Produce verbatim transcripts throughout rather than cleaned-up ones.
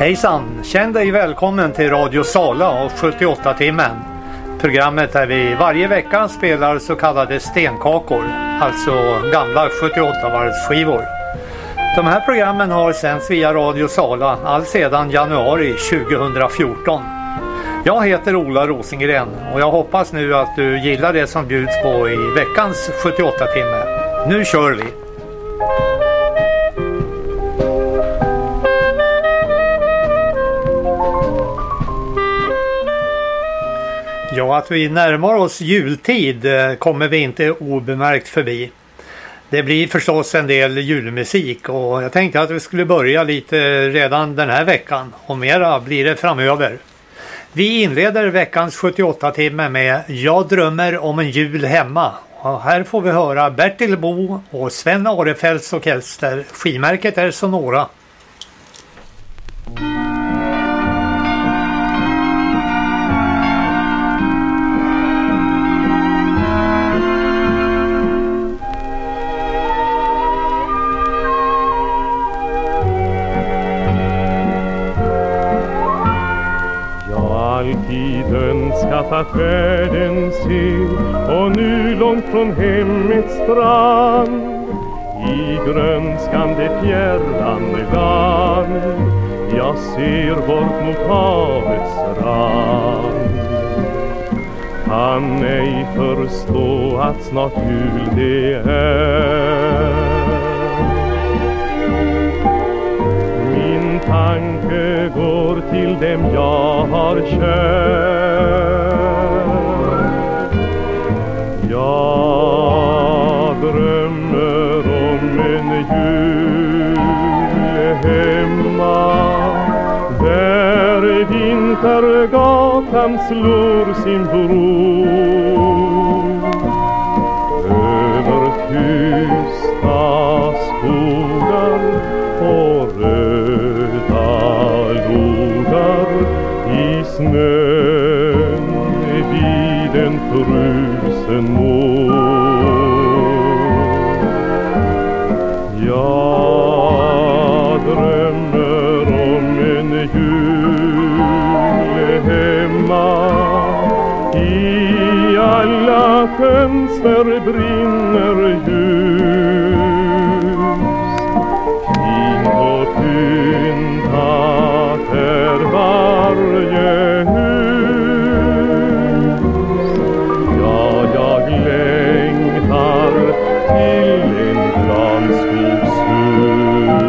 Hejsan, känn dig välkommen till Radio Sala och sjuttioåtta timmen. Programmet där vi varje vecka spelar så kallade stenkakor, alltså gamla sjuttioåtta-varvsskivor. De här programmen har sänds via Radio Sala all sedan januari tjugohundrafjorton. Jag heter Ola Rosengren och jag hoppas nu att du gillar det som bjuds på i veckans sjuttioåtta timme. Nu kör vi! Ja, att vi närmar oss jultid kommer vi inte obemärkt förbi. Det blir förstås en del julmusik och jag tänkte att vi skulle börja lite redan den här veckan och mera blir det framöver. Vi inleder veckans sjuttioåtta timme med Jag drömmer om en jul hemma. Och här får vi höra Bertil Bo och Sven Arefelts orkester. Skivmärket är Sonora. Alltid önskat att världen ser och nu långt från hemmets strand i grönskande fjärran land jag ser bort mot havets rand. Kan ej förstå att snart jul det är. Tanke går till dem jag har kär. Jag drömmer om en jul hemma där vintergatan slår sin bro över tysta skogar och i snön vid en frusen mor. Jag drömmer om en jul hemma. I alla fönster brinner ljus. Fint och pyntat är varje hus. Ja, jag längtar till en granskogshus.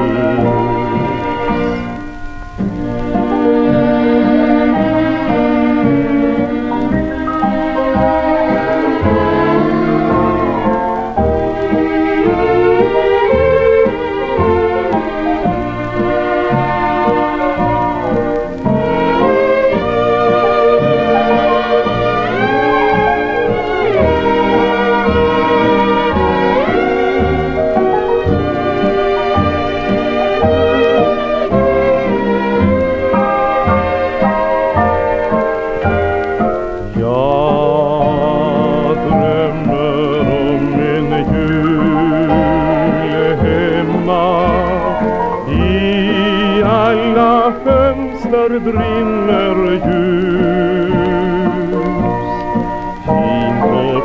Brinner ljus. Fint och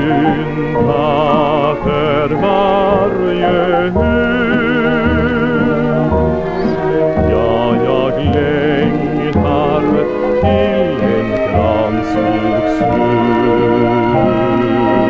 pyntat är varje hus. Ja, jag längtar till en granskogshus.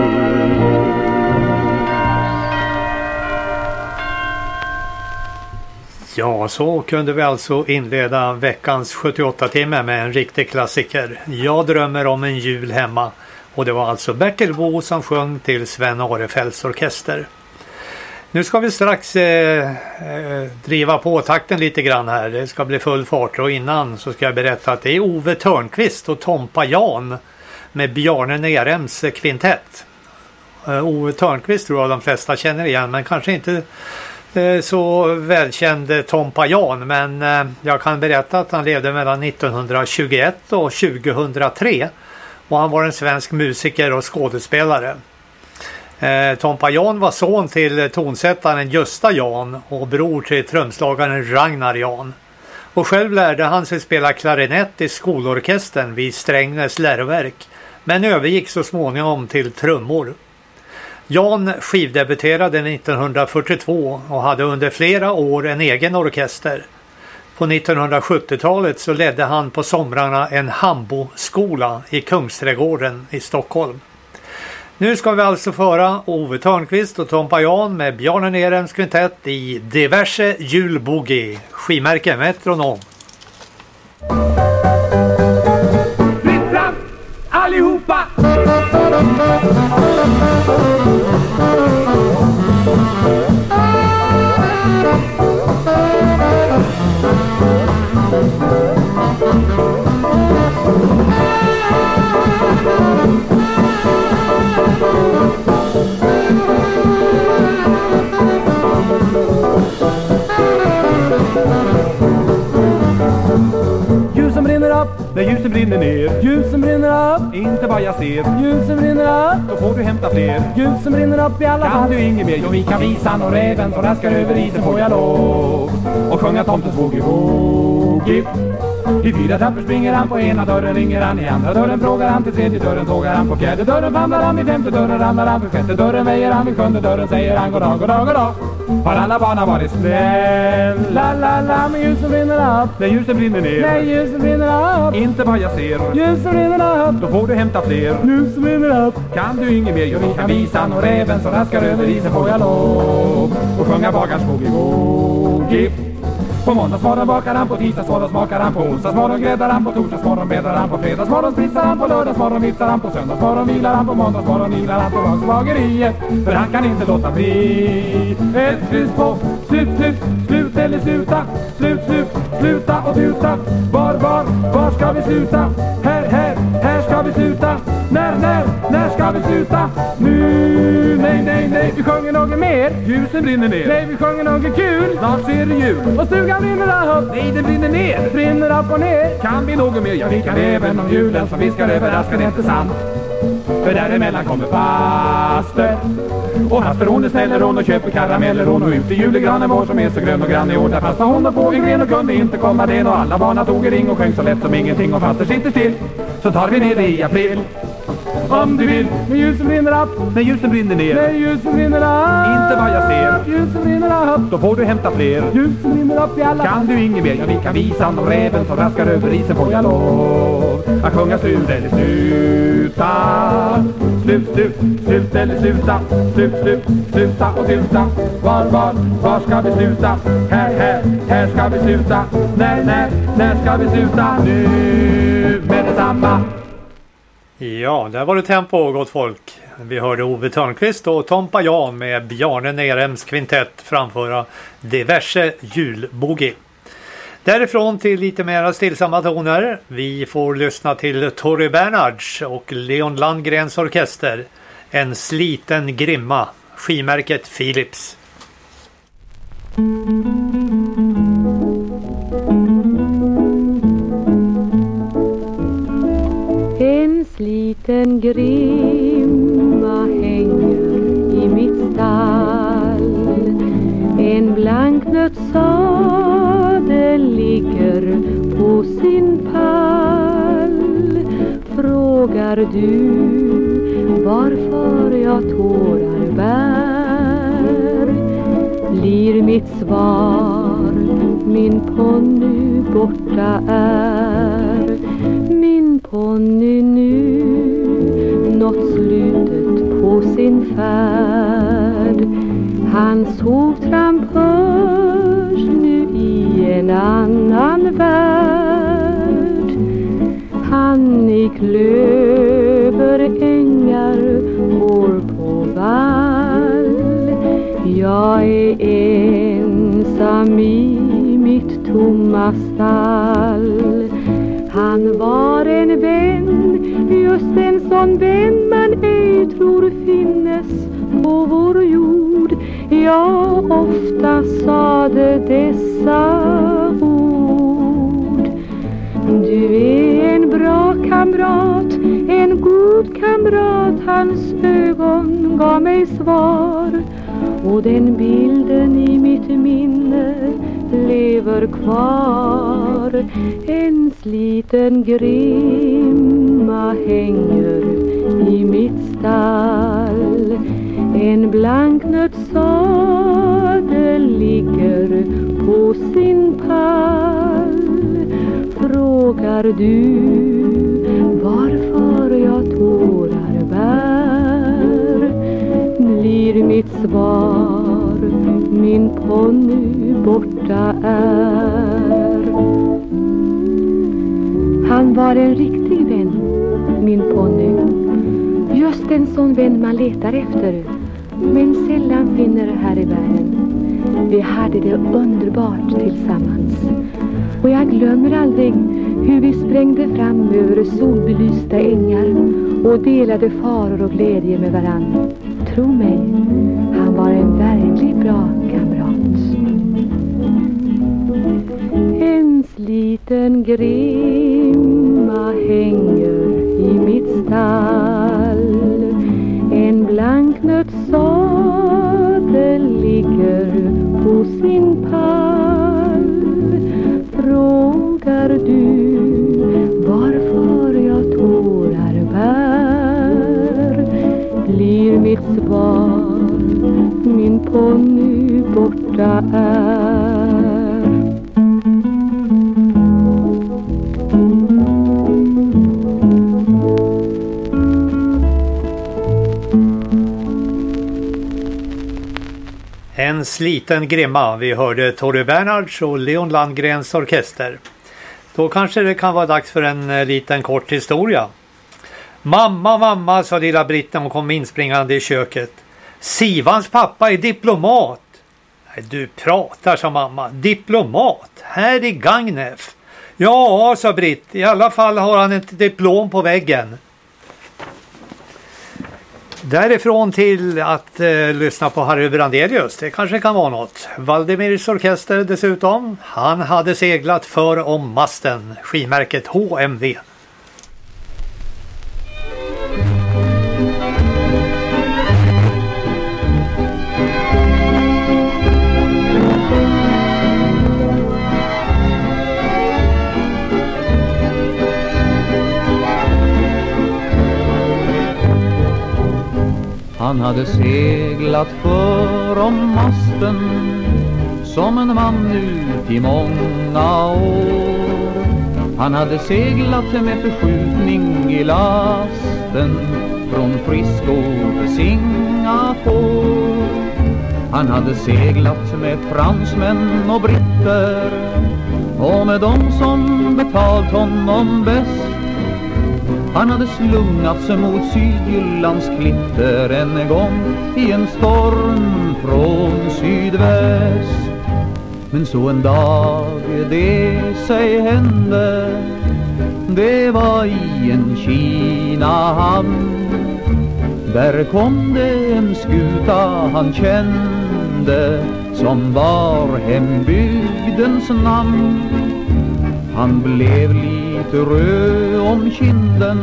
Ja, så kunde vi alltså inleda veckans sjuttioåtta timme med en riktig klassiker. Jag drömmer om en jul hemma. Och det var alltså Bertil Bo som sjöng till Sven Arefelts orkester. Nu ska vi strax eh, eh, driva på takten lite grann här. Det ska bli full fart och innan så ska jag berätta att det är Ove Törnqvist och Tompa Jan med Bjarne Nerems kvintett. Eh, Ove Törnqvist tror jag de flesta känner igen men kanske inte så välkänd Tompa Jan, men jag kan berätta att han levde mellan nittonhundratjugoett och tjugohundratre och han var en svensk musiker och skådespelare. Eh, Tompa Jan var son till tonsättaren Gösta Jan och bror till trumslagaren Ragnar Jan. Och själv lärde han sig spela klarinett i skolorkestern vid Strängnäs läroverk, men övergick så småningom till trummor. Jan skivdebuterade nittonhundrafyrtiotvå och hade under flera år en egen orkester. På nittonhundrasjuttiotalet så ledde han på somrarna en hamboskola i Kungsträdgården i Stockholm. Nu ska vi alltså föra Ove Thörnqvist och Tompa Jan med Bjarne Nerems kvintett i diverse julboogie, skimärke Metronom. Fritt fram, allihopa! Ljusen brinner upp, när ljusen brinner ner. Ljusen brinner upp, inte vad jag ser. Ljusen brinner upp, då får du hämta fler. Ljusen brinner upp i alla fall. Kan du inget mer? Jo, vi kan visan och räven som raskar över isen får jag lov. Och sjunga tomtens boogie-woogie. I fyra trappor springer han, på ena dörren ringer han, i andra dörren frågar han, till tredje dörren tågar han, på fjärde dörren famlar han, i femte dörren ramlar han, för sjätte dörren väjer han, vid sjunde dörren säger han goddag, goddag, goddag. Har alla barna varit snälla, la la, men ljusen brinner upp, när ljusen brinner ner. Nej, ljusen brinner upp, inte vad jag ser. Ljusen brinner upp, då får du hämta fler. Ljusen brinner upp, kan du inget mer? Jo, vi kan visan och räven som raskar över isen får jag lov. Och sjunga bagars boogie-woogie. På måndagsmorgon bakar han, på tisdagsmorgon smakar han, på onsdagsmorgon gräddar han, på torsdagsmorgon bäddar han, på fredagsmorgon spritsar han, på lördagsmorgon vitsar han, på söndagsmorgon vilar han, på måndagsmorgon vilar han på Vagsbageriet. För han kan inte låta bli. Ett kryss på, slut, slut, slut eller sluta, slut, slut, sluta och tuta. Var, var, var ska vi sluta? Här, här, här ska vi sluta. När, när, när ska vi sluta? Nu, nej, nej, nej, vi sjunger något mer. Ljusen brinner ner. Nej, vi sjunger något kul. Snart ser det jul. Och stugan brinner upp. Nej, den brinner ner. Brinner upp och ner. Kan vi något mer? Ja, vi kan även om julen som vi ska överraska, det är inte sant. För däremellan kommer faster. Och faster hon är snäller hon och köper karameller hon, och ut i julegranen vår som är så grön och grann i år. Där fastnar hon och på en gren och kunde inte komma den, och alla barna tog en ring och sjöng så lätt som ingenting, och faster sitter still. Så tar vi ner det i april. Om du vill, när ljusen brinner upp, när ljusen brinner ner. När ljusen brinner upp, inte vad jag ser. Ljusen brinner upp, då får du hämta fler. Ljusen brinner upp i alla. Kan du inget mer? Ja, vi kan visan och räven som raskar över isen får jag lov. Att sjunga slut eller sluta. Slut, slut, slut eller sluta. Slut, slut, sluta och sluta. Var, var, var ska vi sluta? Här, här, här ska vi sluta. När, när, när ska vi sluta? Nu med detsamma. Ja, där var det tempo, gott folk. Vi hörde Ove Thörnqvist och Tompa Jan med Bjarne Nerems kvintett framföra diverse julboogie. Därifrån till lite mera stillsamma toner. Vi får lyssna till Torry Bernhards och Leon Landgrens orkester. En sliten grimma, skimärket Philips. En sliten grimma hänger i mitt stall. En blanknött sadel ligger på sin pall. Frågar du varför jag tårar bär, blir mitt svar min ponny borta är. Min ponny nu nått slutet på sin färd. Hans hovtramp hörs nu i en annan värld. Han i klöverängar går på vall. Jag är ensam i mitt tomma stall. Han var en vän, just en sån vän man ej tror finnes på vår jord. Jag ofta sade dessa ord. Du är en bra kamrat, en god kamrat. Hans ögon gav mig svar, och den bilden i mitt minne lever kvar. En sliten grimma hänger i mitt stall. En blanknötssadel ligger på sin pall. Frågar du varför jag tårar bär, blir mitt svar min ponny borta är. Han var en riktig vän, min ponny. Just en sån vän man letar efter, men sällan finner här i världen. Vi hade det underbart tillsammans. Och jag glömmer aldrig hur vi sprängde fram över solbelysta ängar och delade faror och glädje med varann. Tro mig, han var en verkligt bra kamrat. En sliten grimma hänger i mitt stall. En blanknötssadel ligger på sin pall. Frågar du varför jag tårar bär, blir mitt svar min ponny borta är. En sliten grimma. Vi hörde Torre Bernhards och Leon Landgrens orkester. Då kanske det kan vara dags för en eh, liten kort historia. Mamma, mamma, sa lilla Britt när hon kom inspringande i köket. Sivans pappa är diplomat. Nej, du pratar, sa mamma. Diplomat? Här i Gagnef? Ja, sa Britt. I alla fall har han ett diplom på väggen. Därifrån till att eh, lyssna på Harry Brandelius, det kanske kan vara något. Valdemirs orkester dessutom, han hade seglat för om masten, skimärket H M V. Han hade seglat för om masten som en man ut i många år. Han hade seglat med förskjutning i lasten från Frisco till Singapore. Han hade seglat med fransmän och britter och med dem som betalt honom bäst. Han hade slungats mot Sydjyllands klitter en gång i en storm från sydväst. Men så en dag det sig hände, det var i en Kina-hamn. Där kom det en skuta han kände som var hembygdens namn. Han blev lite röd om kinden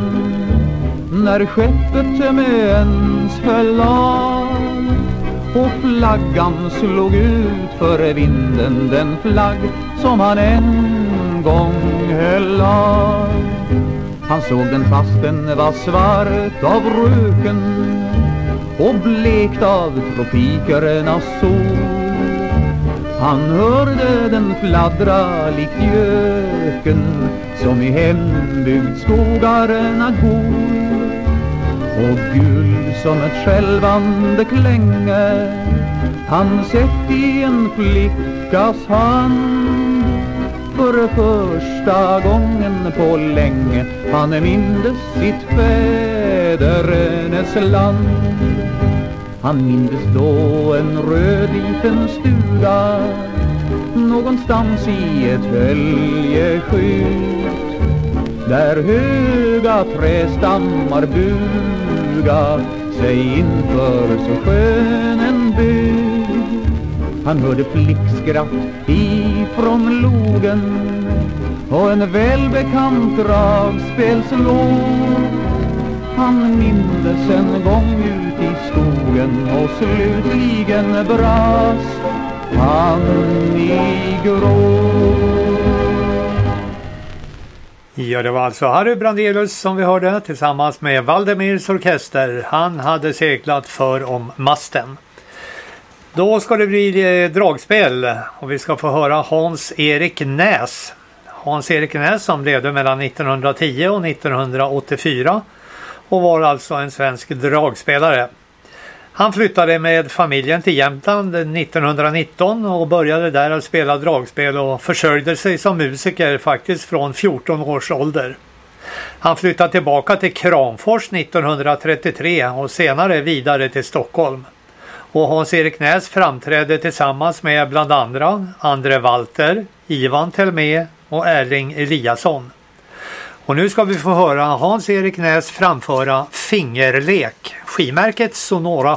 när skeppet med ens föll av och flaggan slog ut för vinden, den flagg som han en gång höll av. Han såg den fast den var svart av röken och blekt av tropikernas sol. Han hörde den fladdra likt göken som i hembygdsskogarna går. Och gul som ett skälvande klänge han sett i en flickas hand. För första gången på länge han mindes sitt fädernes land. Han mindes då en röd liten stuga någonstans i ett höljeskjut, där höga trästammar buga sig inför så skön en bygd. Han hörde flickskratt ifrån logen och en välbekant dragspelslåt. Han mindes en gång ut i skogen och slutligen brast han i grå. Ja, det var alltså Harry Brandelius som vi hörde tillsammans med Valdemirs orkester. Han hade seglat för om masten. Då ska det bli dragspel och vi ska få höra Hans-Erik Näs. Hans-Erik Näs som levde mellan nittonhundratio och nittonhundraåttiofyra och var alltså en svensk dragspelare. Han flyttade med familjen till Jämtland nittonhundranitton och började där att spela dragspel och försörjde sig som musiker faktiskt från fjorton års ålder. Han flyttade tillbaka till Kramfors nittonhundratrettiotre och senare vidare till Stockholm. Och Hans-Erik Näs framträdde tillsammans med bland andra Andre Walter, Ivan Telmé och Erling Eliasson. Och nu ska vi få höra Hans-Erik Näs framföra Fingerlek, skivmärket Sonora.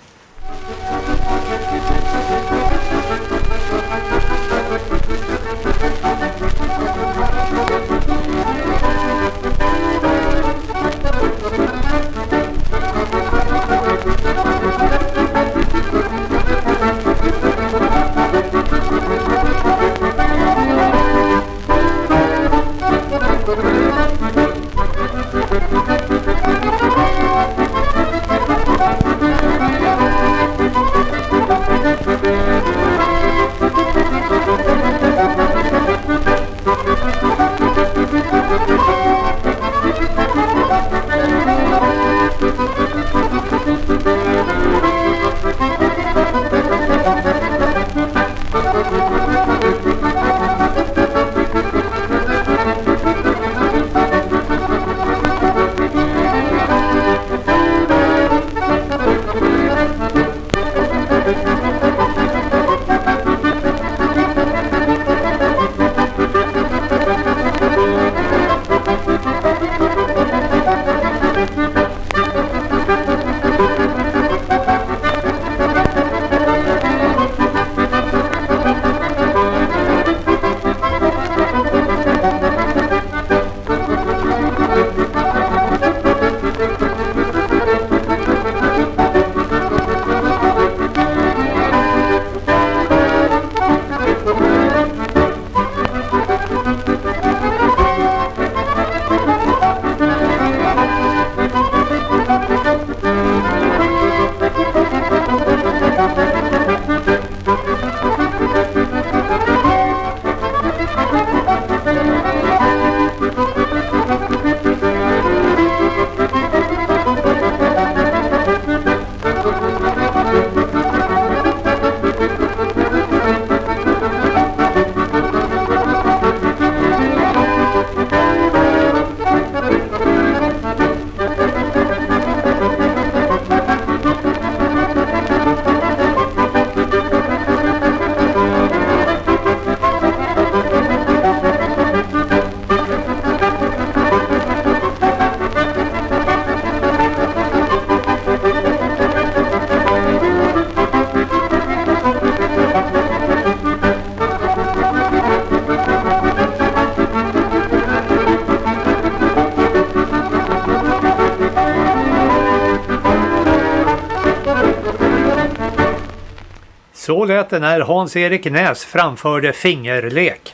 Så lät det när Hans-Erik Näs framförde Fingerlek.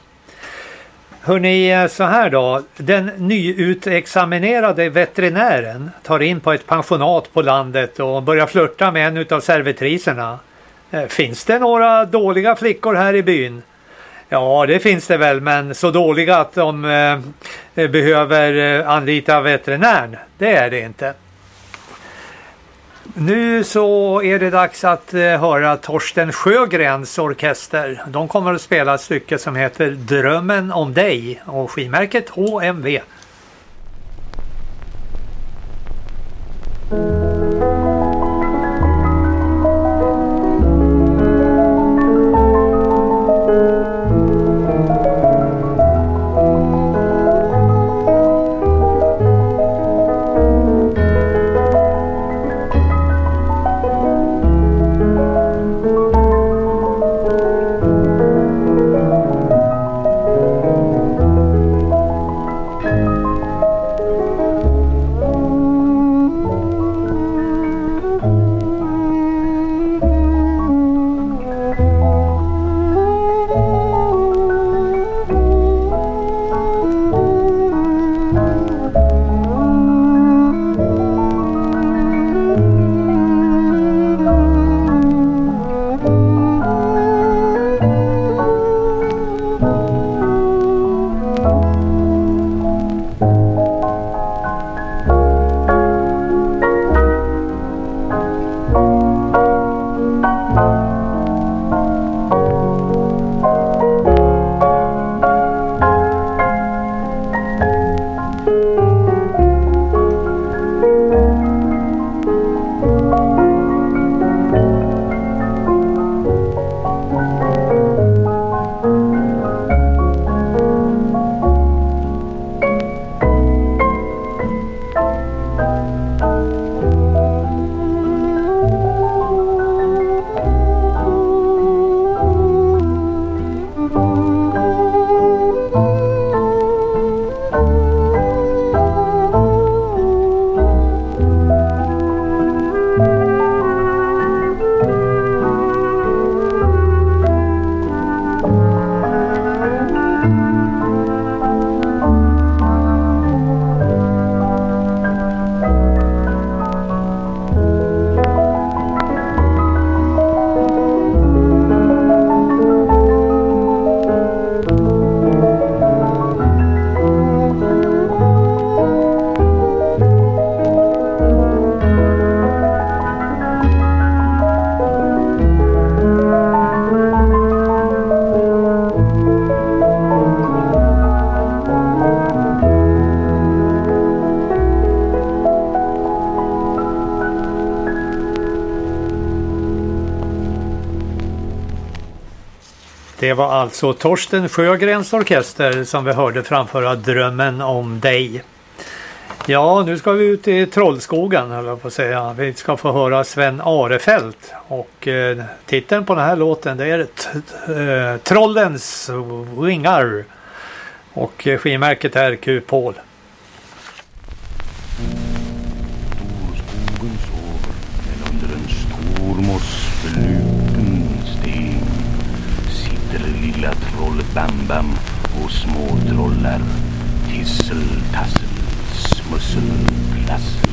Hörrni, så här då. Den nyutexaminerade veterinären tar in på ett pensionat på landet och börjar flirta med en av servitriserna. Finns det några dåliga flickor här i byn? Ja, det finns det väl, men så dåliga att de eh, behöver anlita veterinären, det är det inte. Nu så är det dags att eh, höra Torsten Sjögrens orkester. De kommer att spela ett stycke som heter Drömmen om dig och skivmärket H M V. Thank you. Det var alltså Torsten Sjögrens orkester som vi hörde framföra Drömmen om dig. Ja, nu ska vi ut i Trollskogen, höll jag på att säga. Vi ska få höra Sven Arefelt. Och eh, titeln på den här låten, det är t- eh, Trollens vingar. Och eh, skivmärket är Q-Paul. Skogen sover, men under en stor mossflupen sten sitter lilla trollet Bam Bam och små trollar tissel, tassel, smussel, plassel.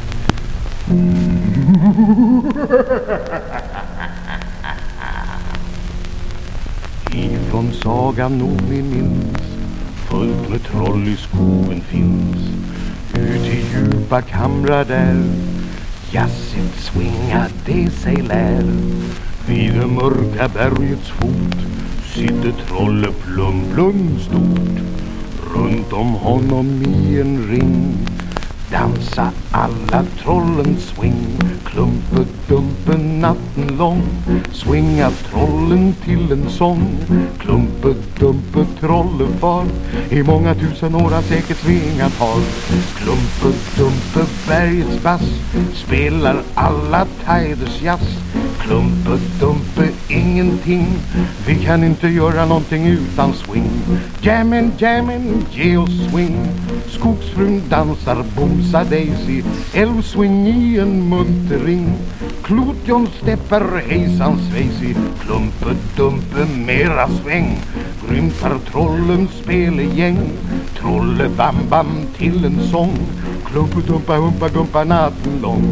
Ifrån sagan nog ni minns, fullt med troll i skogen finns. Ut i djupa kamrar där jazzigt swinga det sig lär. Vid det mörka bergets fot sitter trolle Plum Plum stort. Runt om honom i en ring dansa alla trollen swing. Klumpe dumpe natten lång swinga trollen till en sång. Klumpe dumpe trollefar i många tusen år har säkert svingat har. Klumpe dumpe bergets bass spelar alla tiders jazz. Klumpe dumpe ingenting, vi kan inte göra någonting utan swing. Jammin, jammin, ge oss swing. Skogsfrun dansar bomsa Daisy, älvswing i en muntering. Klotjon steppar hejsan svejsi, klumpe dumpe mera sväng. Grymtar trollen spelegäng, trolle bam bam till en sång. Klumpe dumpa humpa gumpa natten lång.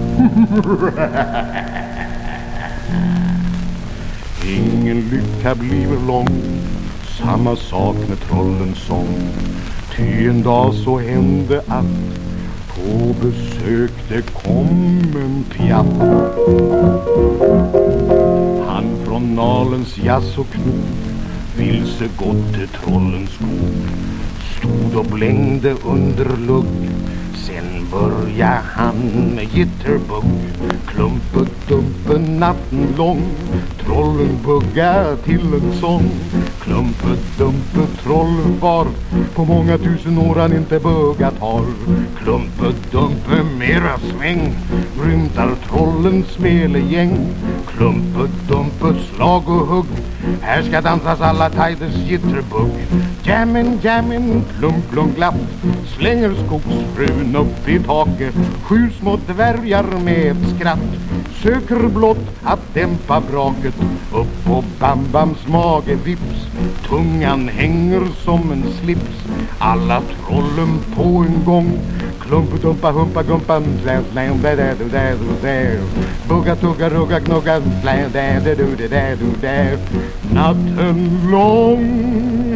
Ingen lycka blir lång, samma sak med trollens sång. Ty en dag så hände att på besök det kom en pjatt. Han från Nalens jazz och knop vilse gått till trollens skog. Stod och blängde under lugg, sen börja han med jitterbug. Klumpe dumpe natten lång, trollen bugga till en sång. Klumpe dumpe trollen var, på många tusen år han inte buggat har. Klumpe dumpe mera sväng, rymtar trollen smelegäng. Klumpe dumpe slag och hugg, här ska dansas alla tiders jitterbug. Jammin, jammin, plump, plump, glapp, slänger skogsfrun upp i taket. Sju små dvärgar med ett skratt söker blott att dämpa braket. Upp på Bam Bams mage vips, tungan hänger som en slips. Alla trollen på en gång, klump, tumpa, humpa, gumpa, slän, slän, där, där, där, där. Bugga, tugga, rugga, knugga, slän, där, där, där, där, där. Natten lång.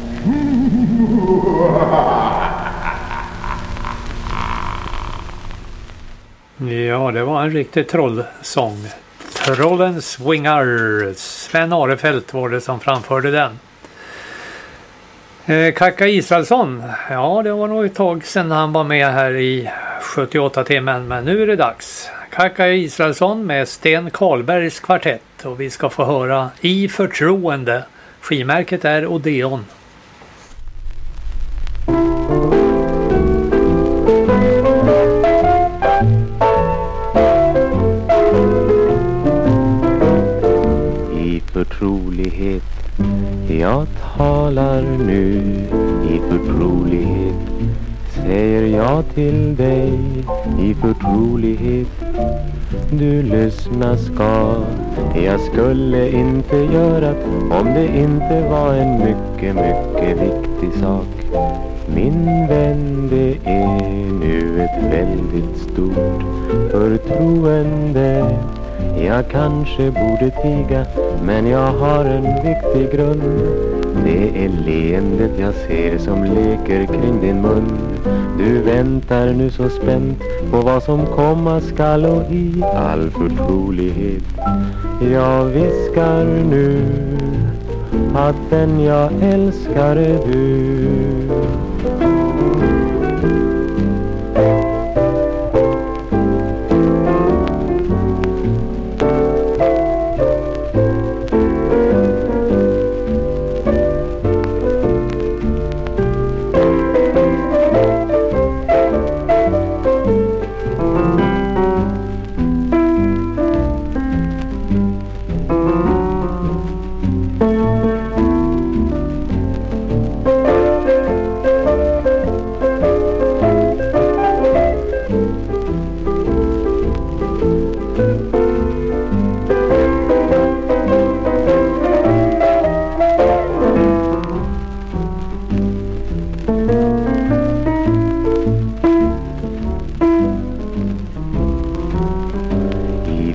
Ja, det var en riktig trollsång. Trollen swingar. Sven Arefelt var det som framförde den. Eh, Kaka Israelsson. Ja, det var nog ett tag sedan han var med här i sjuttioåtta timmen. Men nu är det dags. Kaka Israelsson med Sten Karlbergs kvartett. Och vi ska få höra I förtroende. Skivmärket är Odeon. Förtrolighet, jag talar nu i förtrolighet. Säger jag till dig i förtrolighet. Du lyssna ska, jag skulle inte göra om det inte var en mycket, mycket viktig sak. Min vän, det är nu ett väldigt stort förtroende. Jag kanske borde tiga, men jag har en viktig grund. Det är leendet jag ser som leker kring din mun. Du väntar nu så spänt på vad som komma skall, och i all förtrolighet jag viskar nu att den jag älskar är du.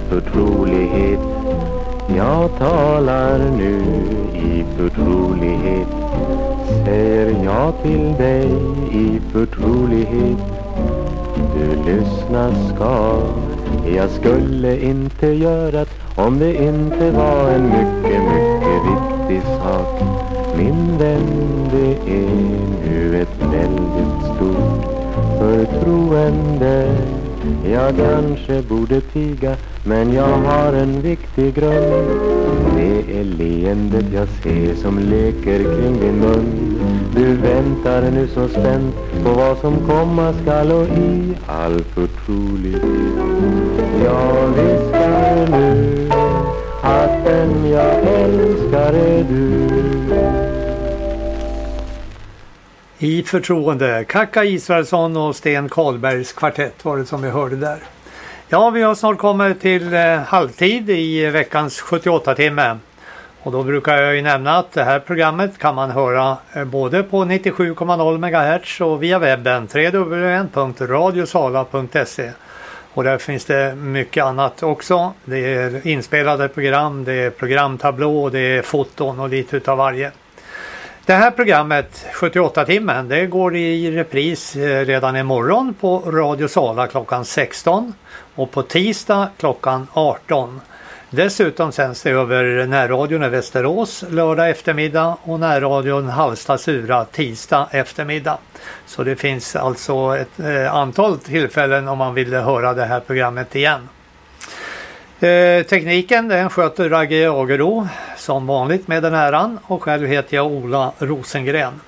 förtrolighet. Jag talar nu i förtrolighet, säger jag till dig i förtrolighet. Du lyssna ska, jag skulle inte göra det om det inte var en mycket, mycket viktig sak. Min vän, det är nu ett väldigt stort förtroende. Jag kanske borde tiga, men jag har en viktig grund. Det är leendet jag ser som leker kring din mun. Du väntar nu så spänt på vad som komma skall, och i all förtrolighet jag viskar nu att den jag älskar är du. I förtroende, Kaka Israelsson och Sten Karlbergs kvartett var det som vi hörde där. Ja, vi har snart kommit till eh, halvtid i veckans sjuttioåtta timme. Och då brukar jag ju nämna att det här programmet kan man höra eh, både på nittiosju komma noll megahertz och via webben w w w punkt radiosala punkt se. Och där finns det mycket annat också. Det är inspelade program, det är programtablå, det är foton och lite utav varje. Det här programmet, sjuttioåtta timmen, det går i repris redan imorgon på Radio Sala klockan sexton och på tisdag klockan arton. Dessutom sänds det över närradion i Västerås lördag eftermiddag och närradion Halmstad-Sura tisdag eftermiddag. Så det finns alltså ett eh, antal tillfällen om man vill höra det här programmet igen. Eh, tekniken den sköter Ragge Jagero som vanligt med den äran, och själv heter jag Ola Rosengren.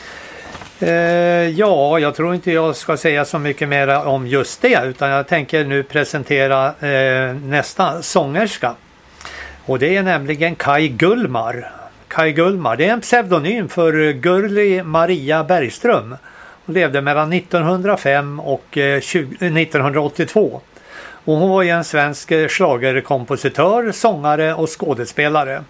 Eh, ja, jag tror inte jag ska säga så mycket mer om just det, utan jag tänker nu presentera eh, nästa sångerska. Och det är nämligen Kaj Gullmar. Kaj Gullmar, det är en pseudonym för Gurli Maria Bergström. Hon levde mellan nittonhundrafem och eh, tjugo, nittonhundraåttiotvå. Och hon var en svensk schlagerkompositör, sångare och skådespelare.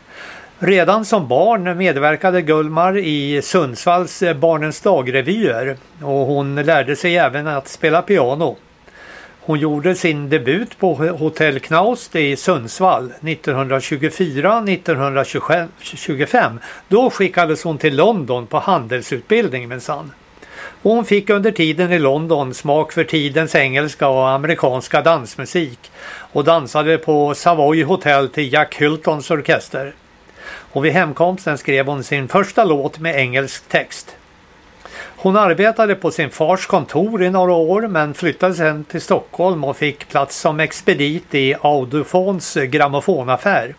Redan som barn medverkade Gullmar i Sundsvalls Barnens dagrevyer, och hon lärde sig även att spela piano. Hon gjorde sin debut på Hotell Knaust i Sundsvall nittonhundratjugofyra nittonhundratjugofem. Då skickades hon till London på handelsutbildning minsann. Och hon fick under tiden i London smak för tidens engelska och amerikanska dansmusik och dansade på Savoy Hotel till Jack Hyltons orkester. Och vid hemkomsten skrev hon sin första låt med engelsk text. Hon arbetade på sin fars kontor i några år, men flyttade sedan till Stockholm och fick plats som expedit i Audufons grammofonaffär.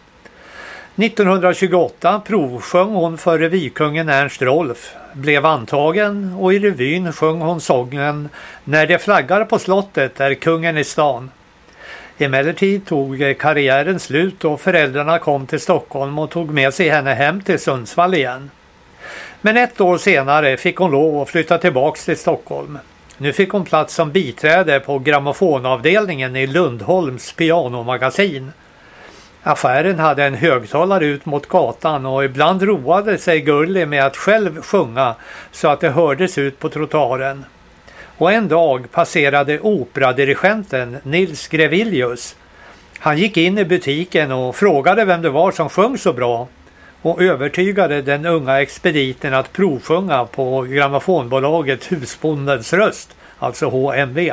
nittonhundratjugoåtta provsjöng hon för revykungen Ernst Rolf, blev antagen, och i revyn sjöng hon sången När det flaggar på slottet är kungen i stan. Emellertid tog karriären slut och föräldrarna kom till Stockholm och tog med sig henne hem till Sundsvall igen. Men ett år senare fick hon lov att flytta tillbaks till Stockholm. Nu fick hon plats som biträde på grammofonavdelningen i Lundholms pianomagasin. Affären hade en högtalare ut mot gatan, och ibland roade sig Gurli med att själv sjunga så att det hördes ut på trottoaren. Och en dag passerade operadirigenten Nils Grevilius. Han gick in i butiken och frågade vem det var som sjöng så bra, och övertygade den unga expediten att provsjunga på grammofonbolaget Husbondens röst, alltså H M V.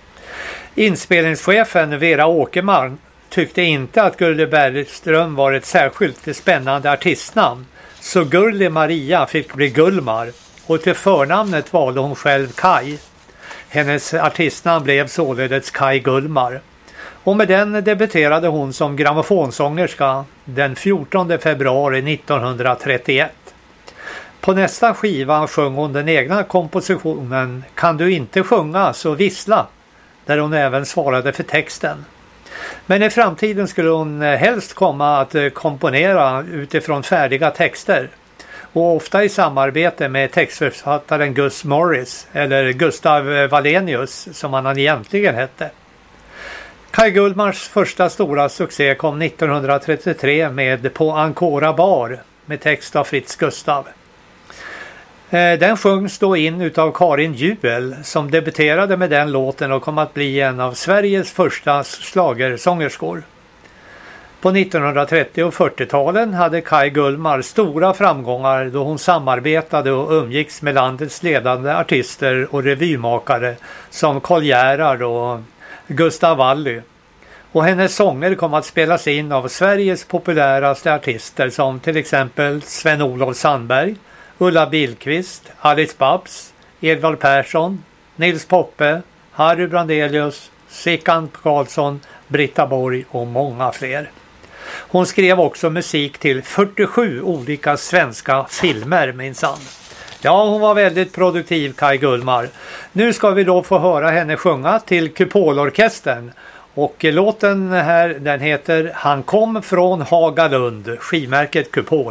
Inspelningschefen Vera Åkerman tyckte inte att Gurli Bergström var ett särskilt spännande artistnamn, så Gurli Maria fick bli Gullmar, och till förnamnet valde hon själv Kaj. Hennes artistnamn blev således Kaj Gullmar. Och med den debuterade hon som grammofonsångerska den fjortonde februari nittonhundratrettioett. På nästa skiva sjöng hon den egna kompositionen Kan du inte sjunga så vissla, där hon även svarade för texten. Men i framtiden skulle hon helst komma att komponera utifrån färdiga texter, och ofta i samarbete med textförfattaren Gus Morris, eller Gustav Wallenius som han egentligen hette. Kaj Gullmars första stora succé kom nittonhundratrettiotre med På Ancora Bar med text av Fritz Gustav. Den sjungs då in utav Karin Juel som debuterade med den låten och kom att bli en av Sveriges första schlagersångerskor. På nittonhundratrettio- och fyrtiotalen hade Kaj Gullmar stora framgångar då hon samarbetade och umgicks med landets ledande artister och revymakare som Karl Gerhard och Gustav Wally. Och hennes sånger kom att spelas in av Sveriges populäraste artister som till exempel Sven-Olof Sandberg, Ulla Billqvist, Alice Babs, Edvard Persson, Nils Poppe, Harry Brandelius, Sickan Karlsson, Britta Borg och många fler. Hon skrev också musik till fyrtiosju olika svenska filmer minsann. Ja, hon var väldigt produktiv, Kaj Gullmar. Nu ska vi då få höra henne sjunga till Kupolorkestern. Och låten här, den heter Han kom från Hagalund, skivmärket Kupol.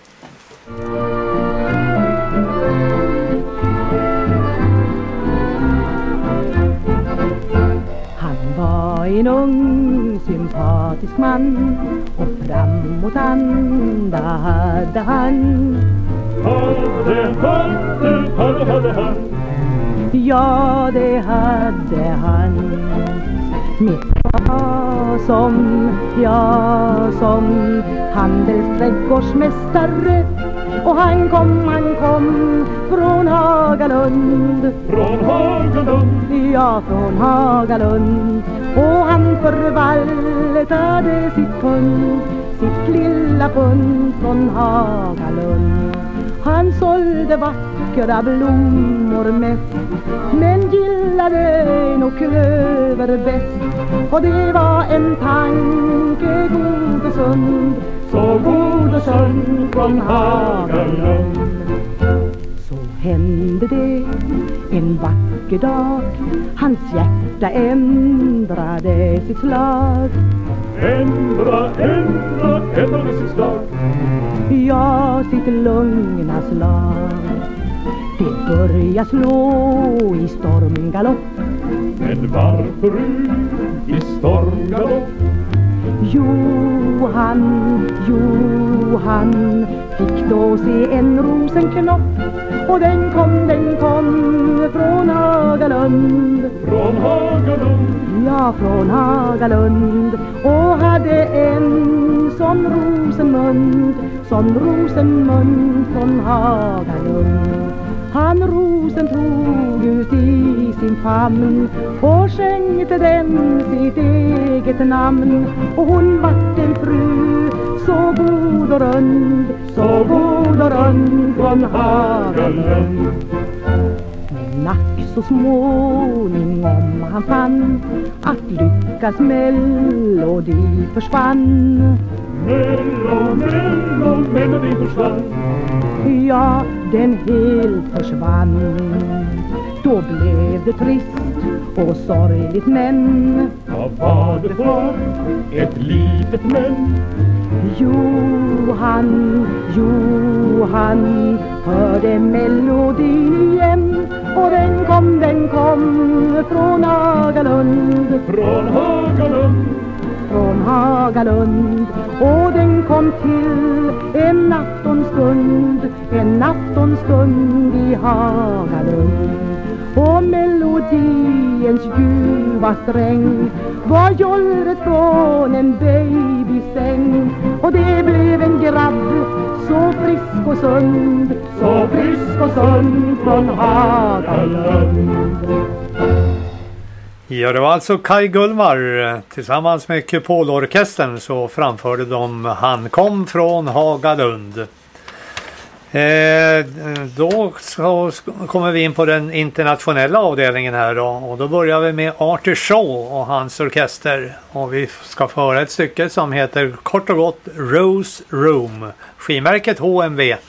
Han var en ung, sympatisk man och framåt anda hade han. Hade, hade, hade, hade han. Ja, det hade han. Mitt var som, ja, som handelsträdgårdsmästare. Och han kom, han kom från Hagalund. Från Hagalund. Ja, från Hagalund. Och han förvaltade sitt pund, sitt lilla pund från Hagalund. Han sålde vackra blommor mest, men gillade nog klöver bäst. Och det var en tanke god och sund, så god och sund från Hagalund. Så hände det en vacker dag, hans hjärta ändrade sitt slag. Ändra, ändra, ändrade sitt slag. Ja, sitt lugna slag. Det börjar slå i stormgalopp. Men varför ut i stormgalopp? Johan, Johan fick då se en rosenknopp. Och den kom, den kom från Hagalund. Från Hagalund. Ja, från Hagalund. Och hade en sån rosenmund, sån rosenmund från Hagalund. Han rosen tog ut i sin famn och skänkte den sitt eget namn. Och hon vart en fru så god och rund, så god och rund från Hagalund. Men nack så småningom han fann att lyckas melodi försvann. Mello, mello, melodi försvann. Ja, den helt försvann. Då blev det trist och sorgligt, men vad var det för ett litet men? Johan, Johan hörde melodin igen. Och den kom, den kom från Hagalund. Från Hagalund. Från Hagalund. Och den kom till en aftonstund, en aftonstund i Hagalund. Och melodiens ljuva sträng var jollret från en babysäng. Och det blev en grabb så frisk och sund, så frisk och sund från Hagalund. Ja, det var alltså Kaj Gullmar. Tillsammans med Kupolorkestern så framförde de Han kom från Hagalund. Eh, då så kommer vi in på den internationella avdelningen här då. Och då börjar vi med Arthur Shaw och hans orkester. Och vi ska få höra ett stycke som heter kort och gott Rose Room. Skivmärket H M V.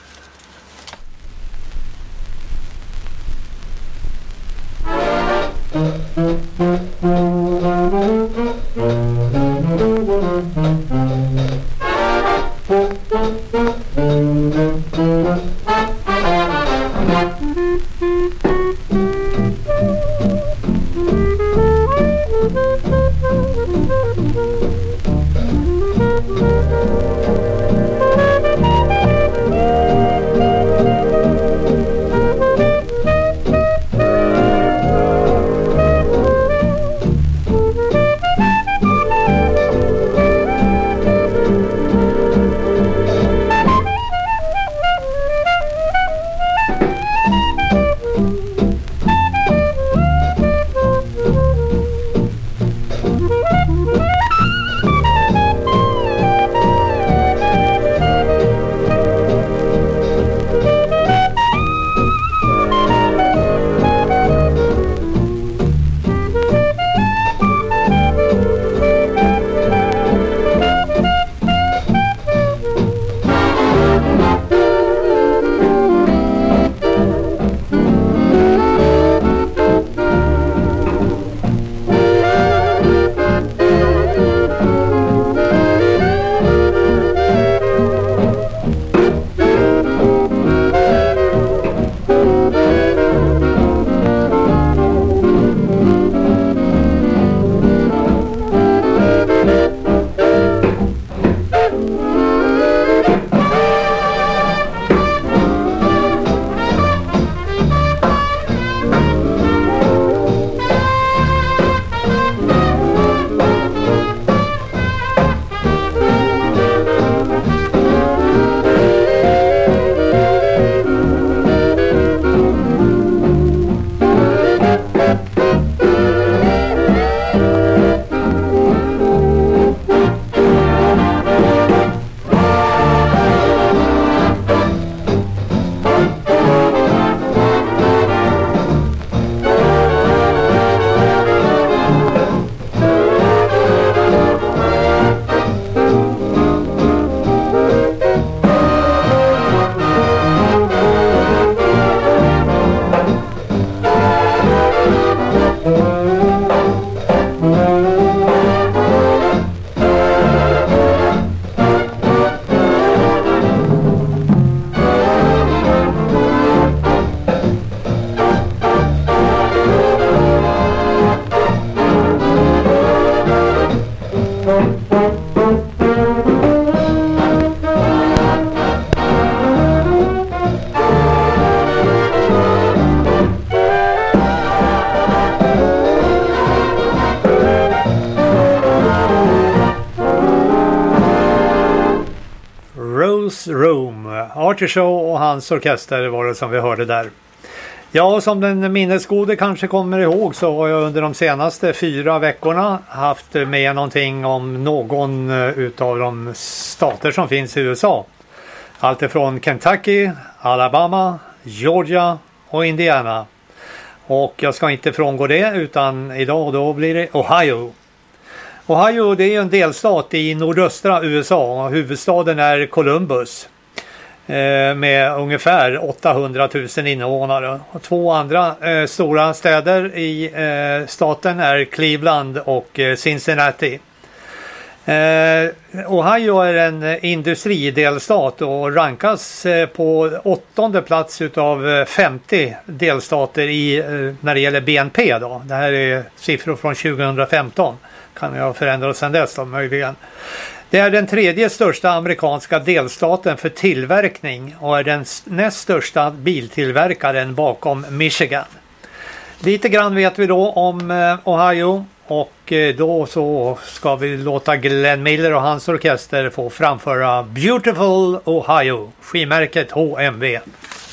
Ohio's Room. Artie Shaw och hans orkester var det som vi hörde där. Ja, som den minnesgode kanske kommer ihåg så har jag under de senaste fyra veckorna haft med någonting om någon utav de stater som finns i U S A. Allt ifrån Kentucky, Alabama, Georgia och Indiana. Och jag ska inte frångå det utan idag då blir det Ohio. Ohio det är en delstat i nordöstra U S A och huvudstaden är Columbus. Med ungefär åttahundratusen invånare. Och två andra eh, stora städer i eh, staten är Cleveland och eh, Cincinnati. Eh, Ohio är en industridelstat och rankas eh, på åttonde plats utav femtio delstater i, eh, när det gäller B N P. Då. Det här är siffror från tjugohundrafemton. Kan jag förändra sedan dess då, möjligen. Det är den tredje största amerikanska delstaten för tillverkning och är den näst största biltillverkaren bakom Michigan. Lite grann vet vi då om eh, Ohio och eh, då så ska vi låta Glenn Miller och hans orkester få framföra Beautiful Ohio, skivmärket H M V.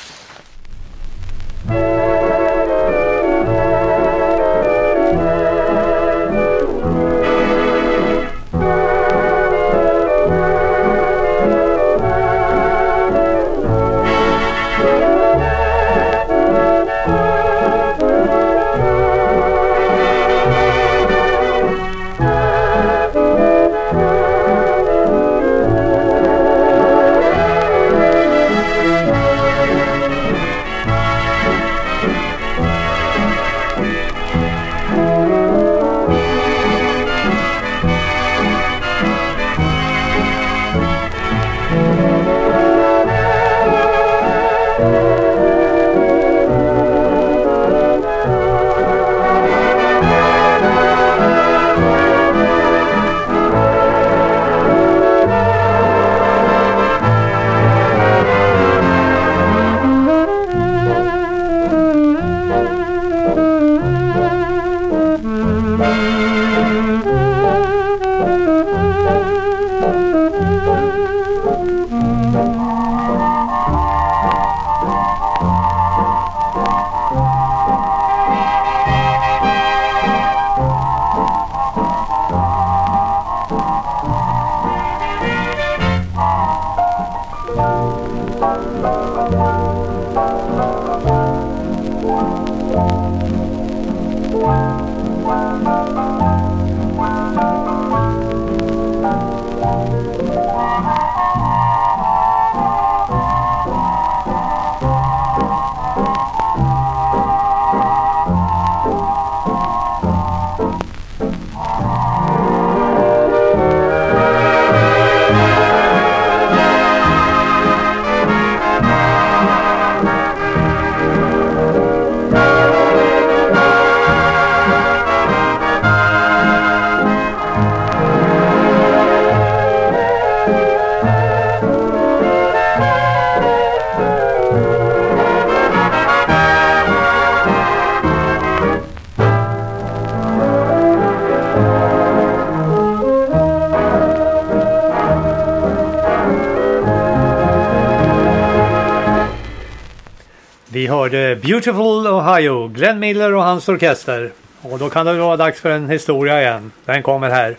Vi hörde Beautiful Ohio, Glenn Miller och hans orkester. Och då kan det vara dags för en historia igen. Den kommer här.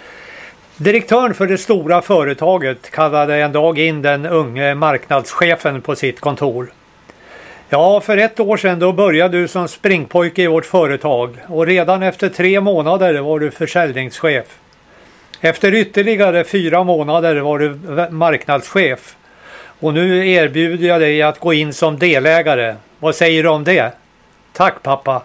Direktören för det stora företaget kallade en dag in den unge marknadschefen på sitt kontor. Ja, för ett år sedan då började du som springpojke i vårt företag. Och redan efter tre månader var du försäljningschef. Efter ytterligare fyra månader var du marknadschef. Och nu erbjuder jag dig att gå in som delägare. Vad säger du om det? Tack pappa.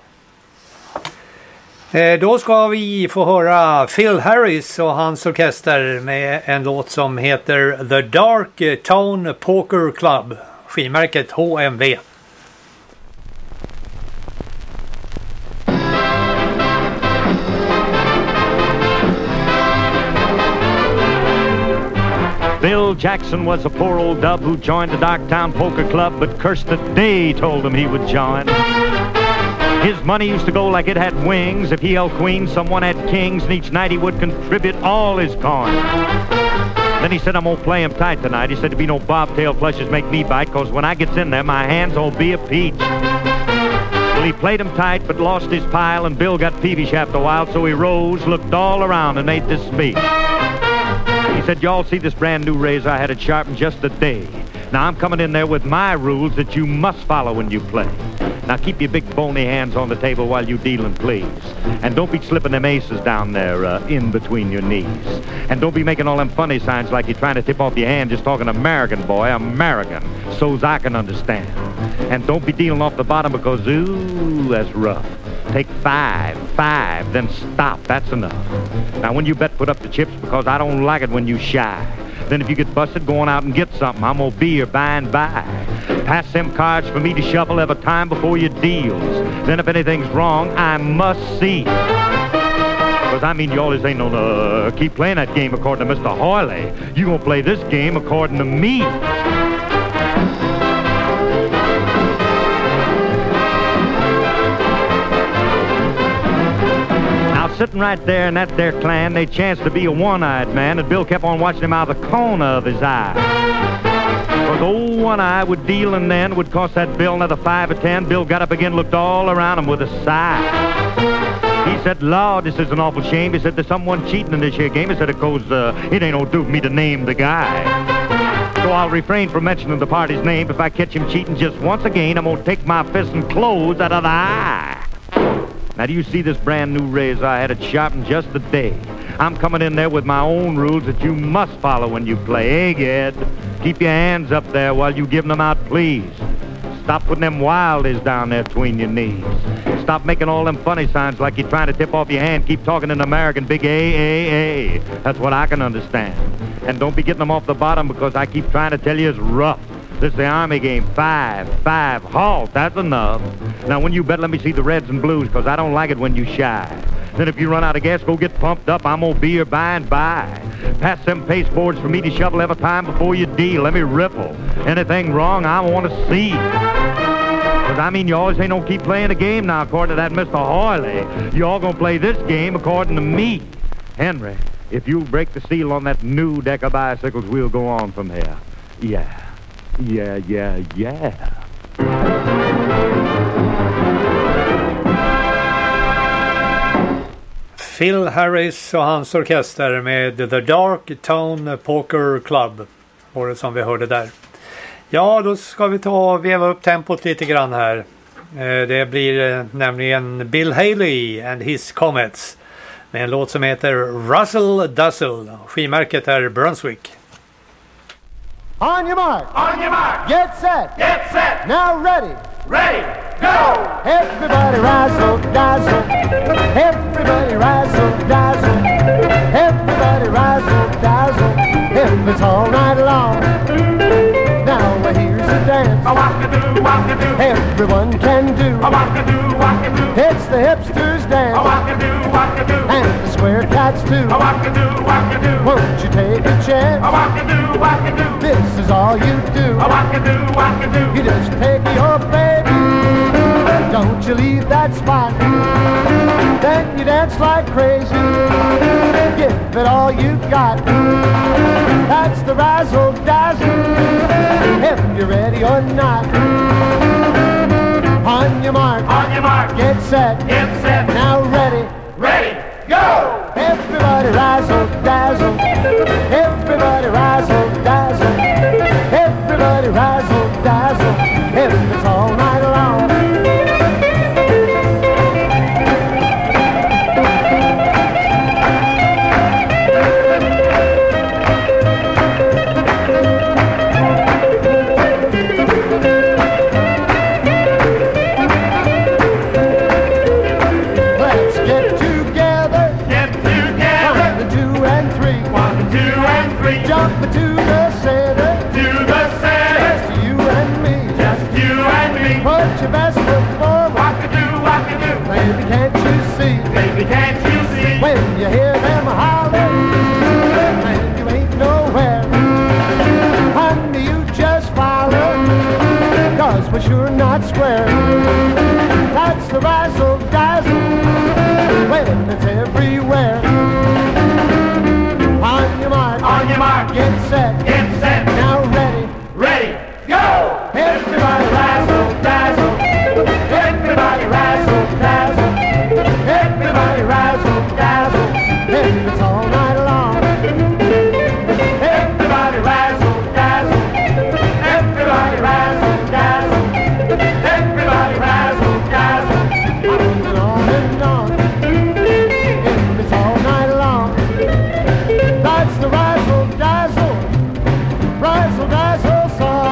Eh, då ska vi få höra Phil Harris och hans orkester med en låt som heter The Dark Tone Poker Club. Skivmärket H M V. Bill Jackson was a poor old dub who joined the Darktown Poker Club, but cursed the day he told him he would join. His money used to go like it had wings. If he held queens, someone had kings, and each night he would contribute all his coin. Then he said, I'm going to play him tight tonight. He said, to be no bobtail flushes make me bite, because when I gets in there, my hands will be a peach. Well, he played him tight, but lost his pile, and Bill got peevish after a while, so he rose, looked all around, and made this speech. He said, y'all see this brand new razor? I had it sharpened just a day. Now, I'm coming in there with my rules that you must follow when you play. Now, keep your big bony hands on the table while you dealing, please. And don't be slipping them aces down there uh, in between your knees. And don't be making all them funny signs like you're trying to tip off your hand just talking American, boy, American, so's I can understand. And don't be dealing off the bottom because, ooh, that's rough. Take five, five, then stop. That's enough. Now, when you bet, put up the chips because I don't like it when you shy. Then if you get busted, go on out and get something. I'm gonna be your by and by. Pass them cards for me to shuffle every time before your deals. Then if anything's wrong, I must see. Because I mean, you always ain't no uh, keep playing that game according to Mister Hoyley. You gonna play this game according to me. Sitting right there in that there clan, they chanced to be a one-eyed man, and Bill kept on watching him out of the corner of his eye. Because old one-eye would deal, and then would cost that Bill another five or ten. Bill got up again, looked all around him with a sigh. He said, Lord, this is an awful shame. He said, there's someone cheating in this here game. He said, of course, uh, it ain't no do for me to name the guy. So I'll refrain from mentioning the party's name. If I catch him cheating just once again, I'm gonna take my fist and close out of the eye. Now, do you see this brand new razor? I had it sharpened just a day. I'm coming in there with my own rules that you must follow when you play. Hey, Ged, keep your hands up there while you giving them out, please. Stop putting them wildies down there between your knees. Stop making all them funny signs like you're trying to tip off your hand. Keep talking in American, big A, A, A. That's what I can understand. And don't be getting them off the bottom because I keep trying to tell you it's rough. This is the Army game. Five, five, halt. That's enough. Now, when you bet, let me see the reds and blues, because I don't like it when you shy. Then if you run out of gas, go get pumped up. I'm going to be your by and by. Pass them pasteboards for me to shovel every time before you deal. Let me ripple. Anything wrong, I want to see. Because, I mean, you always ain't going to keep playing the game now, according to that Mister Hoyley. You all going to play this game according to me. Henry, if you break the seal on that new deck of bicycles, we'll go on from here. Yeah. Yeah, yeah, yeah. Phil Harris och hans orkester med The Dark Tone Poker Club var det som vi hörde där. Ja, då ska vi ta och veva upp tempot lite grann här. Det blir nämligen Bill Haley and His Comets med en låt som heter Russell Dussel. Skivmärket är Brunswick. On your mark. On your mark. Get set. Get set. Now ready. Ready. Go. Everybody razzle dazzle. Everybody razzle dazzle. Everybody razzle dazzle. If it's all night long. Now here's the dance. A walk-a-doo, walk-a-doo. Everyone can do. A walk-a-doo, walk-a-doo. It's the hipsters dance. A walk-a-doo, walk-a-doo. And the square cats too. A walk-a-doo, walk-a-doo. Won't you take a chance? A walk-a-doo, walk-a-doo. This is all you do. A walk-a-doo, walk-a-doo. You just take your baby. Don't you leave that spot. Then you dance like crazy. Give it all you've got. That's the razzle dazzle. If you're ready or not. On your mark. On your mark. Get set. Get set. Now ready. Ready. Go. Everybody razzle dazzle. Everybody razzle dazzle. Everybody razzle dazzle. If it's all night long. Jump to the center, to the center. Just you and me, just you and me. Put your best foot forward. Walk-a-doo, walk-a-doo. Baby, can't you see? Baby, can't you see? When you hear them holler, and you ain't nowhere. Honey, you just follow, cause we're sure not square. That's the razzle dazzle, when it's everywhere. On your mark, on your mark, get set. Get set. Now ready. Ready. Go. Everybody razzle dazzle. Everybody razzle dazzle. Everybody razzle dazzle. It's all night long. Everybody razzle dazzle. Everybody razzle dazzle. Everybody razzle dazzle. And on and on. It's all night long. That's the razzle dazzle. Razzle dazzle song.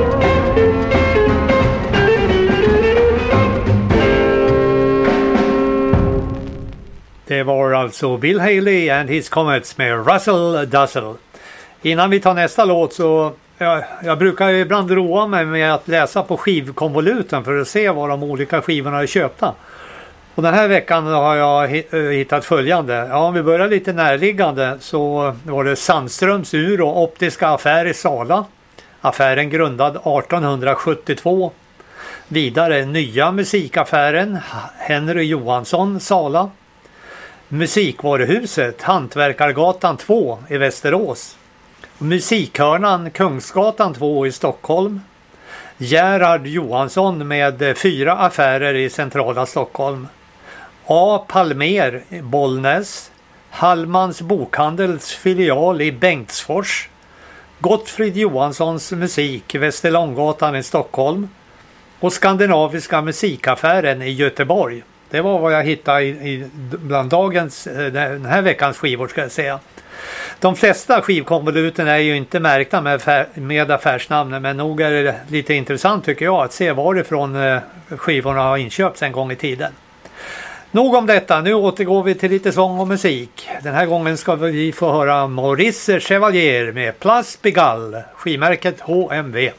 Det var alltså Bill Haley and his Comets med Razzle Dazzle. Innan vi tar nästa låt så jag, jag brukar ju ibland roa mig med att läsa på skivkonvoluten för att se vad de olika skivorna är köpta. Och den här veckan har jag hittat följande. Ja, om vi börjar lite närliggande så var det Sandströms ur- och optiska affär i Sala. Affären grundad arton sjuttiotvå. Vidare Nya musikaffären Henry Johansson Sala. Musikvaruhuset Hantverkargatan två i Västerås. Musikhörnan Kungsgatan två i Stockholm. Gerhard Johansson med fyra affärer i centrala Stockholm. A. Palmer i Bollnäs. Hallmans bokhandels filial i Bengtsfors. Gottfrid Johanssons musik Västerlånggatan i Stockholm. Och Skandinaviska musikaffären i Göteborg. Det var vad jag hittade i, i, bland dagens, den här veckans skivor ska jag säga. De flesta skivkonvoluten är ju inte märkta med, affär, med affärsnamnen, men nog är det lite intressant tycker jag att se varifrån eh, skivorna har inköpts en gång i tiden. Nog om detta, nu återgår vi till lite sång och musik. Den här gången ska vi få höra Maurice Chevalier med Place Pigalle, skivmärket H M V.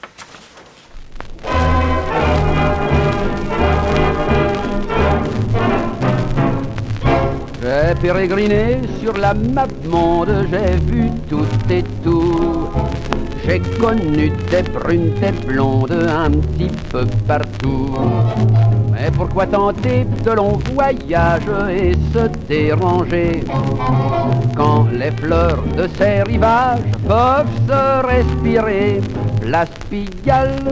J'ai pérégriné sur la map monde, j'ai vu tout et tout. J'ai connu des brunes, des blondes, un petit peu partout. Mais pourquoi tenter de longs voyages et se déranger quand les fleurs de ces rivages peuvent se respirer? Place Pigalle,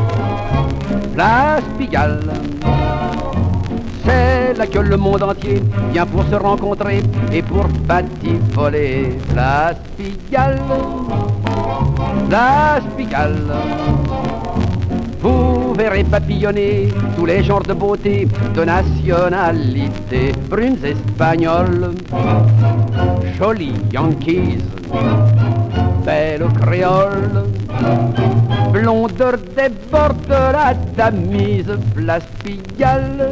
Place Pigalle, c'est là que le monde entier vient pour se rencontrer et pour batifoler. Place Pigalle, Place Pigalle, vous verrez papillonner tous les genres de beauté, de nationalité. Brunes espagnoles, jolies yankees, belles créoles, blondeur des bords de la Tamise. Place Pigalle,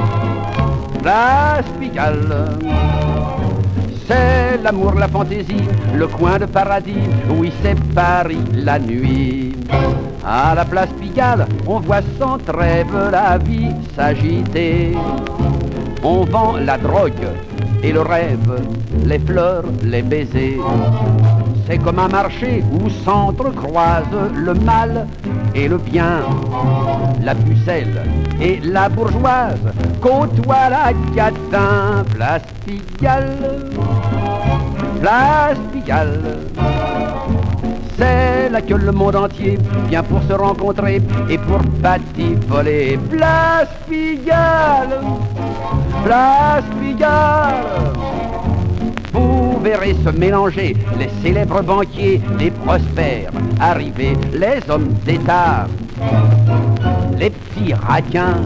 Place Pigalle, c'est l'amour, la fantaisie, le coin de paradis. Oui, c'est Paris la nuit. À la Place Pigalle, on voit sans trêve la vie s'agiter. On vend la drogue et le rêve, les fleurs, les baisers. C'est comme un marché où s'entrecroisent le mal et le bien. La pucelle et la bourgeoise côtoient la catin. Place Pigalle, Place Pigalle, c'est là que le monde entier vient pour se rencontrer et pour batifoler. Place Pigalle, Place Pigalle, vous verrez se mélanger les célèbres banquiers, les prospères arrivés, les hommes d'État, les petits raquins,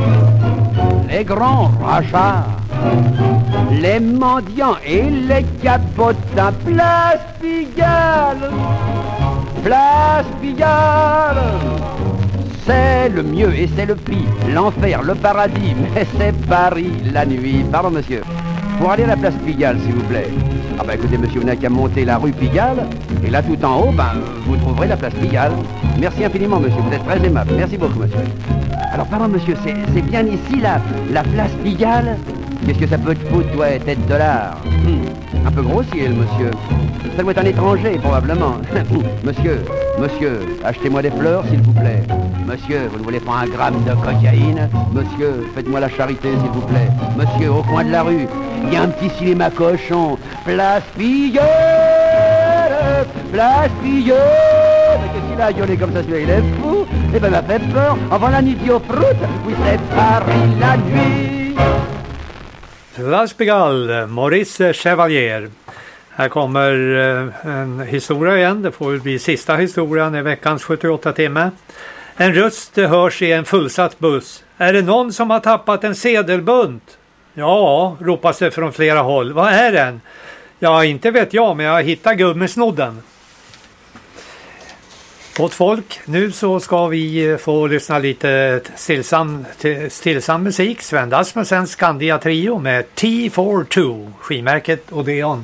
les grands rachats, les mendiants et les capotins. Place Pigalle, Place Pigalle, c'est le mieux et c'est le pire, l'enfer, le paradis, mais c'est Paris la nuit. Pardon monsieur, pour aller à la Place Pigalle s'il vous plaît. Ah bah écoutez monsieur, vous n'avez qu'à monter la rue Pigalle, et là tout en haut, ben, vous trouverez la Place Pigalle. Merci infiniment monsieur, vous êtes très aimable, merci beaucoup monsieur. Alors pardon monsieur, c'est bien ici la, la Place Pigalle? Qu'est-ce que ça peut te foutre toi, tête de l'art? hum, Un peu grossier le monsieur. Ça doit être un étranger probablement. Monsieur, monsieur, achetez-moi des fleurs s'il vous plaît. Monsieur, vous ne voulez pas un gramme de cocaïne? Monsieur, faites-moi la charité s'il vous plaît. Monsieur, au coin de la rue, il y a un petit cinéma cochon. Place Pigalle, Place Pilleux. Mais qu'est-ce qu'il a gueulé comme ça, celui-là, il est fou. Eh ben, m'a fait peur. Avant la nuit au fruit, oui, c'est Paris la nuit. Place Pigalle, Maurice Chevalier. Här kommer en historia igen. Det får väl bli sista historien i veckans sjuttioåtta timme. En röst hörs i en fullsatt buss. Är det någon som har tappat en sedelbunt? Ja, ropas det från flera håll. Vad är den? Ja, inte vet jag, men jag hittar gummisnodden. Gott folk, nu så ska vi få lyssna lite stillsam, stillsam musik. Sven Rasmussens Skandia Trio med T fyrtiotvå, skimärket Odeon.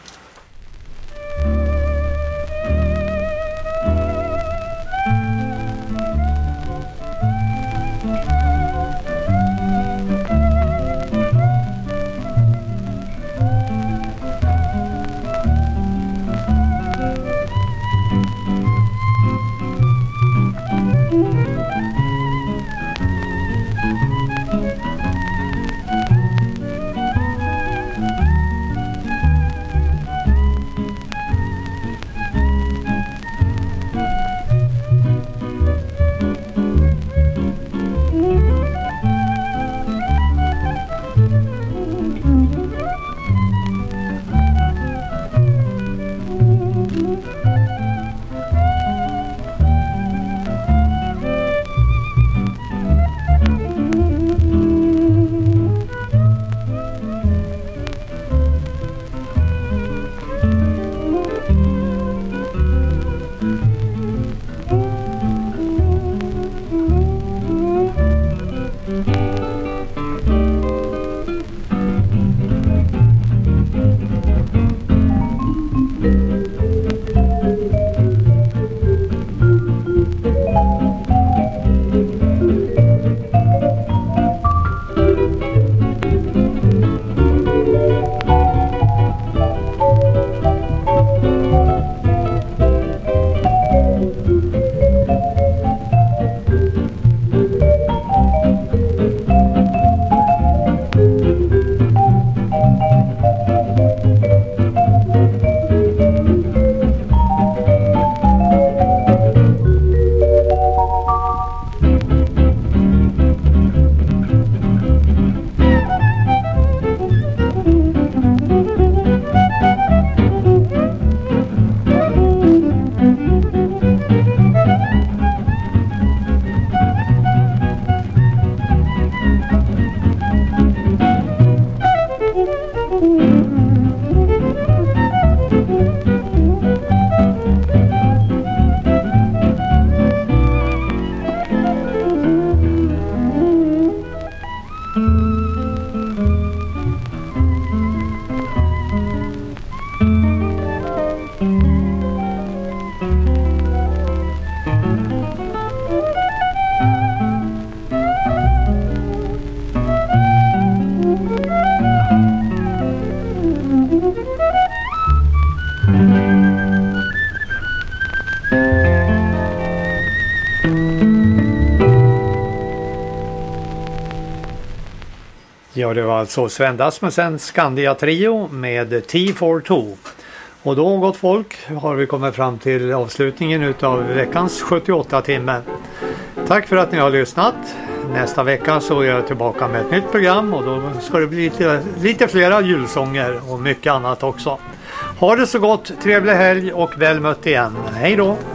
Ja, det var alltså Sven Rasmussens Skandia Trio med T fyrtiotvå. Och då, gott folk, har vi kommit fram till avslutningen utav veckans sjuttioåtta timme. Tack för att ni har lyssnat. Nästa vecka så är jag tillbaka med ett nytt program och då ska det bli lite, lite flera julsånger och mycket annat också. Ha det så gott, trevlig helg och väl mött igen. Hej då!